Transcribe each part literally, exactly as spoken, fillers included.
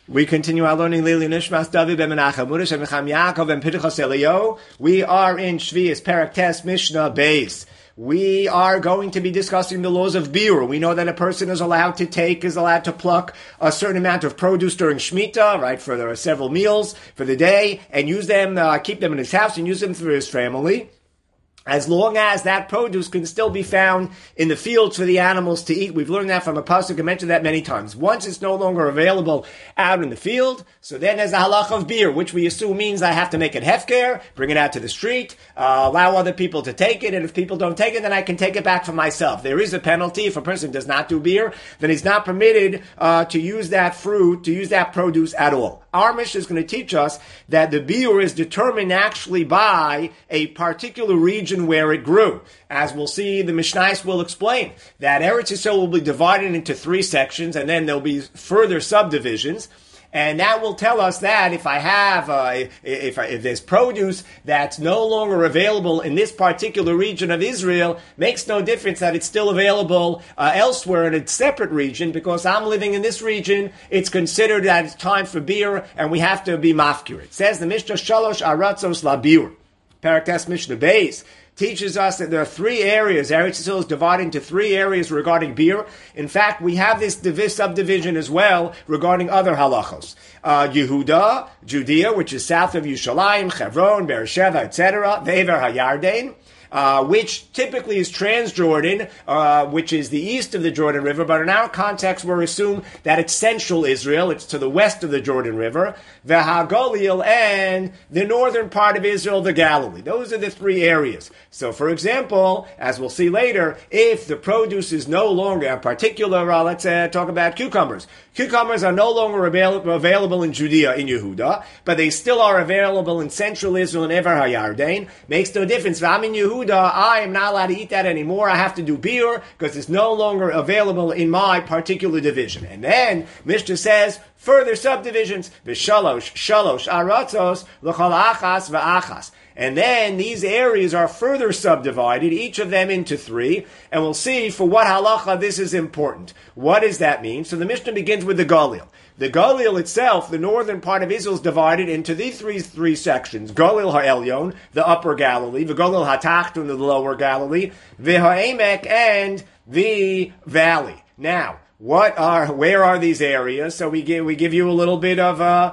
We continue our learning Lili Nishmas David ben Menachem Mudash and Mecham Yaakov and Pinchas Elio. We are in Shvius Perek Tes Mishnah Beis. We are going to be discussing the laws of biur. We know that a person is allowed to take, is allowed to pluck a certain amount of produce during Shemitah, right, for there are several meals for the day, and use them, uh, keep them in his house and use them for his family, as long as that produce can still be found in the fields for the animals to eat. We've learned that from a pasuk. I mentioned that many times. Once it's no longer available out in the field, so then there's the halach of biur, which we assume means I have to make it hefker, bring it out to the street, uh, allow other people to take it, and if people don't take it, then I can take it back for myself. There is a penalty if a person does not do biur, then he's not permitted uh, to use that fruit, to use that produce at all. Our Mishnah is going to teach us that the biur is determined actually by a particular region where it grew. As we'll see, the Mishnayos will explain that Eretz Yisrael will be divided into three sections, and then there'll be further subdivisions. And that will tell us that if I have, uh, if, if there's produce that's no longer available in this particular region of Israel, makes no difference that it's still available uh, elsewhere in a separate region, because I'm living in this region, it's considered that it's time for biur, and we have to be mafkir. It says the Mishnah Shalosh Aratzos La Biur. Perek Tes Mishnah Beis teaches us that there are three areas. Eretz Yisrael is divided into three areas regarding biur. In fact, we have this div- subdivision as well regarding other halachos. Uh, Yehuda, Judea, which is south of Yerushalayim, Hebron, Beersheba, et cetera. Ve'ever HaYarden, Uh, which typically is Transjordan, uh, which is the east of the Jordan River, but in our context, we're assumed that it's central Israel, it's to the west of the Jordan River, the HaGalil, and the northern part of Israel, the Galilee. Those are the three areas. So, for example, as we'll see later, if the produce is no longer, in particular, uh, let's uh, talk about cucumbers. Cucumbers are no longer available, available in Judea, in Yehuda, but they still are available in central Israel and Ever HaYarden. Makes no difference. If I'm in Yehuda, I am not allowed to eat that anymore. I have to do biur because it's no longer available in my particular division. And then Mishnah says further subdivisions: v'shalosh, shalosh, aratzos, l'chol achas v'achas. And then these areas are further subdivided, each of them into three, and we'll see for what halacha this is important. What does that mean? So the Mishnah begins with the Galil. The Galil itself, the northern part of Israel, is divided into these three three sections: Galil HaElyon, the upper Galilee; the Galil HaTachton, the lower Galilee; the HaEmek, and the valley. Now, what are where are these areas? So we give we give you a little bit of uh,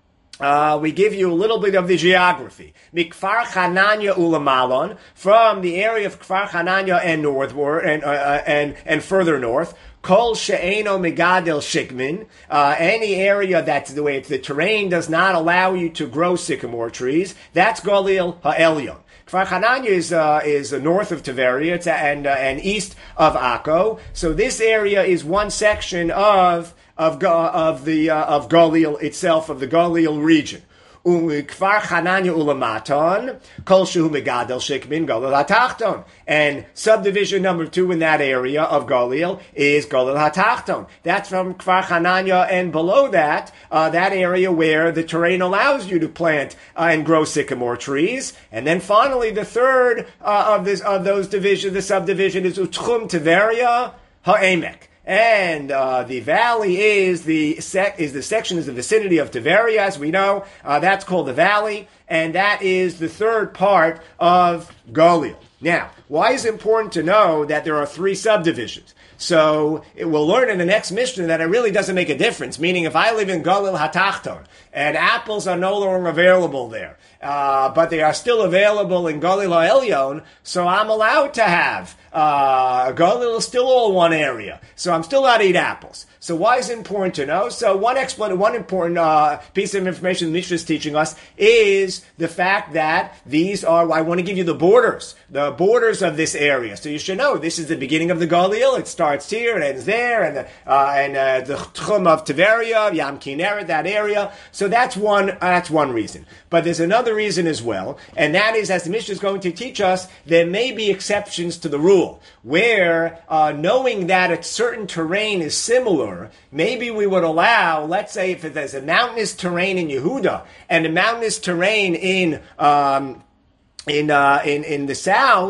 uh we give you a little bit of the geography. Mikfar Chananya Ulamalon, from the area of Kfar Chananya and northward and uh, and and further north. Kol she'eno megadel shikmin, uh, any area that's the way it's, the terrain does not allow you to grow sycamore trees. That's Galil HaElyon. Kfar Chananya is uh, is north of Tiberia it's, and uh, and east of Akko. So this area is one section of of of the uh, of Galil itself, of the Galil region. Kfar Chananya Ulamaton, Kol Shehu Megadel Shikmin Galil HaTachton. And subdivision number two in that area of Galil is Galil HaTachton. That's from Kfar Chananya, and below that, uh, that area where the terrain allows you to plant uh, and grow sycamore trees. And then finally, the third uh, of this of those divisions, the subdivision is Utchum Tiberia HaEmek. And uh, the valley is the sec- is the section is the vicinity of Tiberia, as we know. Uh, that's called the valley, and that is the third part of Galil. Now, why is it important to know that there are three subdivisions? So it, we'll learn in the next Mishnah that it really doesn't make a difference. Meaning, if I live in Galil HaTachton and apples are no longer available there, uh, but they are still available in Galil HaElyon, so I'm allowed to have uh, Galil is still all one area. So I'm still allowed to eat apples. So why is it important to know? So one explanation, one important uh, piece of information the Mishnah is teaching us is the fact that these are, I want to give you the borders, the borders of this area. So you should know this is the beginning of the Galil. It starts here and ends there, and the uh, and uh, the Tchum of Tiberia, Yam Kinneret, that area. So that's one uh, that's one reason. But there's another reason as well, and that is, as the Mishnah is going to teach us, there may be exceptions to the rule, where uh, knowing that a certain terrain is similar, maybe we would allow, let's say, if there's a mountainous terrain in Yehuda and a mountainous terrain in um, in uh, in in the south.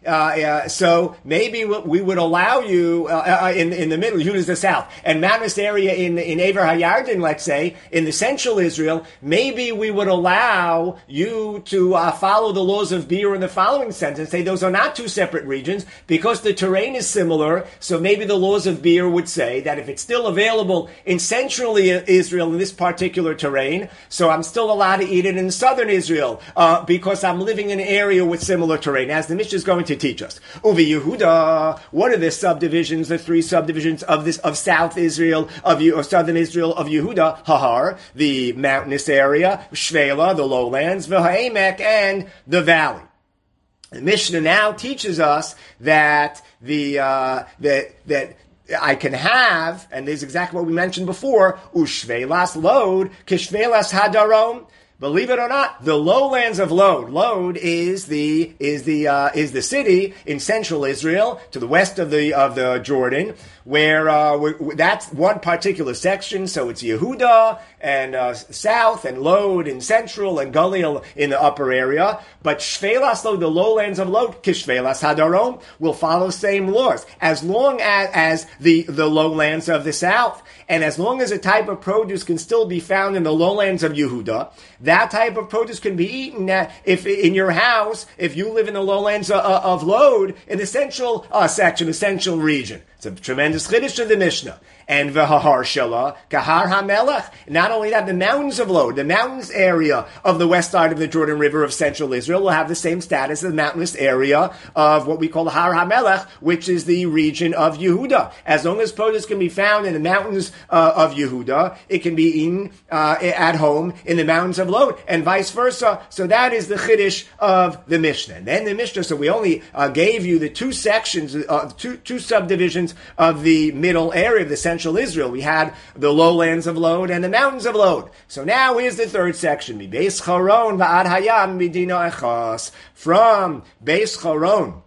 uh, uh, so maybe we would allow you uh, uh, in in the middle, Yehuda is the south, and mountainous area in in Aver HaYarden, let's say, in the central Israel, maybe we would allow you to uh, follow the laws of Beer in the following sentence, say those are not two separate regions, because the terrain is similar, so maybe the laws of Beer would say that if it's still available in central Israel in this particular terrain, so I'm still allowed to eat it in southern Israel, uh, because I'm living in an area with similar terrain, as the Mishnah is going to teach us. Uvi Yehuda, what are the subdivisions, the three subdivisions of this, of South Israel, of, of southern Israel, of Yehuda? Hahar, the mountainous area, Shvela, the lowlands, V'ha'emek, and the valley. The Mishnah now teaches us that the, uh, that, that, I can have, and this is exactly what we mentioned before, ushvelas lod, kishvelas hadarom. Believe it or not, the lowlands of Lod. Lod is the is the uh, is the city in central Israel to the west of the of the Jordan, where uh, that's one particular section. So it's Yehuda and uh, south, and Lod in central, and Galil in the upper area. But Shvelas Lod, the lowlands of Lod, Kishvelas Hadarom, will follow the same laws as long as as the the lowlands of the south. And as long as a type of produce can still be found in the lowlands of Yehuda, that type of produce can be eaten uh, if in your house, if you live in the lowlands of, of Lod, in the central uh, section, the central region. It's a tremendous chiddush of the Mishnah. And v'hahar shala kahar hamelech. Not only that, the mountains of Lod, the mountains area of the west side of the Jordan River of central Israel, will have the same status as the mountainous area of what we call Har HaMelech, which is the region of Yehuda. As long as produce can be found in the mountains uh, of Yehuda, it can be eaten uh, at home in the mountains of Lod, and vice versa. So that is the chiddush of the Mishnah. And then the Mishnah, so we only uh, gave you the two sections, uh, two, two subdivisions of the middle area of the central Israel. We had the lowlands of Lod and the mountains of Lod. So now here's the third section. Beis Charon va'ad hayam midina echas. From Beis Charon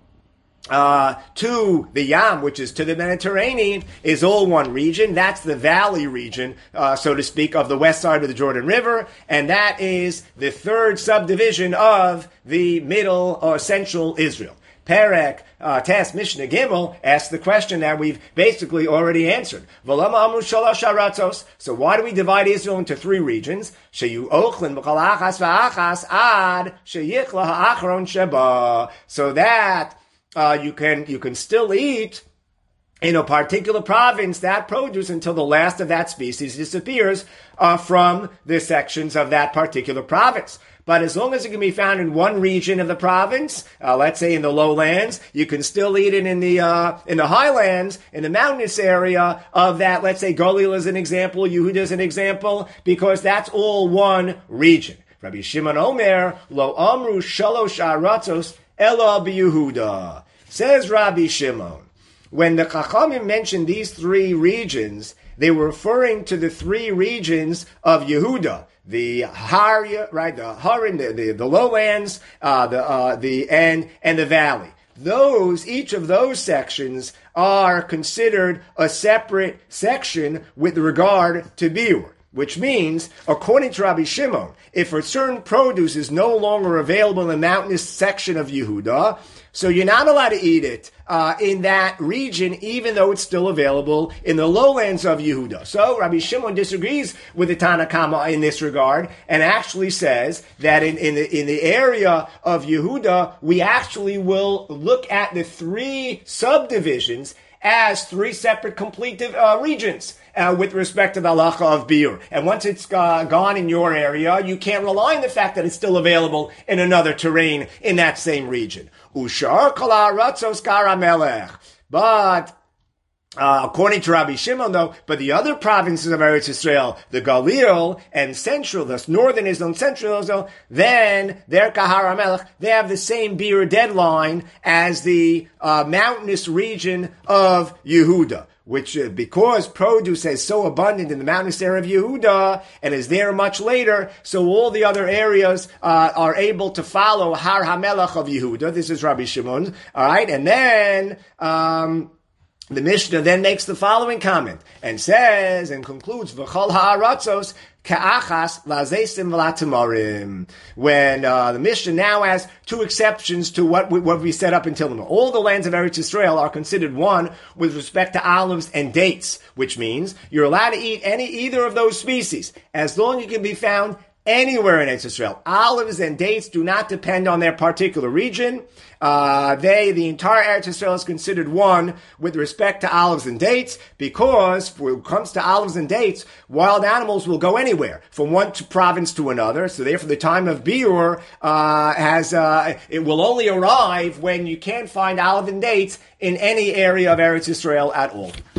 Uh, to the Yam, which is to the Mediterranean, is all one region. That's the valley region, uh, so to speak, of the west side of the Jordan River, and that is the third subdivision of the middle or central Israel. Perek, uh, Tes Mishnah Gimel asks the question that we've basically already answered. V'lama amru shalosh aratzos. So why do we divide Israel into three regions? Sheyu ochlin b'chol achas v'achas ad sheyichla ha'achron sheba. So that uh, you can you can still eat in a particular province that produce until the last of that species disappears uh, from the sections of that particular province. But as long as it can be found in one region of the province, uh, let's say in the lowlands, you can still eat it in the uh, in the highlands, in the mountainous area of that. Let's say Galil is an example, Yehuda is an example, because that's all one region. Rabbi Shimon Omer, Lo Amru Shalosh Aratzos Ela BiYehuda. Says Rabbi Shimon, when the Chachamim mentioned these three regions, they were referring to the three regions of Yehuda. The Har, right, the Harin, the, the, the lowlands, uh, the, uh, the, and, and the valley. Those, each of those sections are considered a separate section with regard to Biur. Which means, according to Rabbi Shimon, if a certain produce is no longer available in the mountainous section of Yehuda, so you're not allowed to eat it uh, in that region, even though it's still available in the lowlands of Yehuda. So Rabbi Shimon disagrees with the Tana Kama in this regard, and actually says that in, in the in the area of Yehuda, we actually will look at the three subdivisions as three separate complete uh, regions. Uh, with respect to the halacha of biur. And once it's uh, gone in your area, you can't rely on the fact that it's still available in another terrain in that same region. Ushar kol ha'aratzos kara melech. But Uh, according to Rabbi Shimon, though, but the other provinces of Eretz Yisrael, the Galil and central, the northern Israel and central Israel, then their Kahar HaMelech, they have the same biur deadline as the uh, mountainous region of Yehuda. Which, uh, because produce is so abundant in the mountainous area of Yehuda and is there much later, so all the other areas uh, are able to follow Har HaMelech of Yehuda. This is Rabbi Shimon, all right, and then. Um, The Mishnah then makes the following comment and says and concludes, V'chol ha'aratzos ka'achas lazesim v'latamarim. When uh, the Mishnah now has two exceptions to what we, what we set up until now. All the lands of Eretz Yisrael are considered one with respect to olives and dates, which means you're allowed to eat any either of those species as long as it can be found anywhere in Eretz Yisrael. Olives and dates do not depend on their particular region. Uh, they, the entire Eretz Yisrael is considered one with respect to olives and dates, because when it comes to olives and dates, wild animals will go anywhere, from one to province to another. So therefore the time of Biur, uh, has, uh, it will only arrive when you can't find olive and dates in any area of Eretz Yisrael at all.